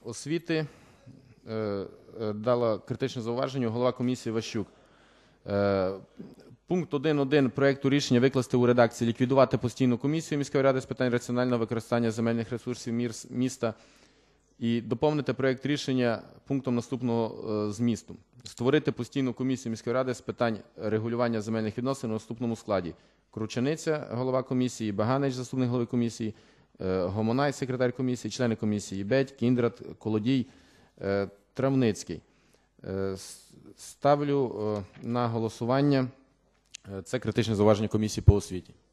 освіти дала критичне зауваження голова комісії Ващук. Пункт 1.1 проєкту рішення викласти у редакції ліквідувати постійну комісію міської ради з питань раціонального використання земельних ресурсів міста і доповнити проєкт рішення пунктом наступного змісту. Створити постійну комісію міської ради з питань регулювання земельних відносин у наступному складі. Кручениця, голова комісії, Баганич, заступник голови комісії, Гомонай, секретар комісії, члени комісії Бедь, Кіндрат, Колодій, Травницький. Ставлю на голосування це критичне зауваження комісії по освіті.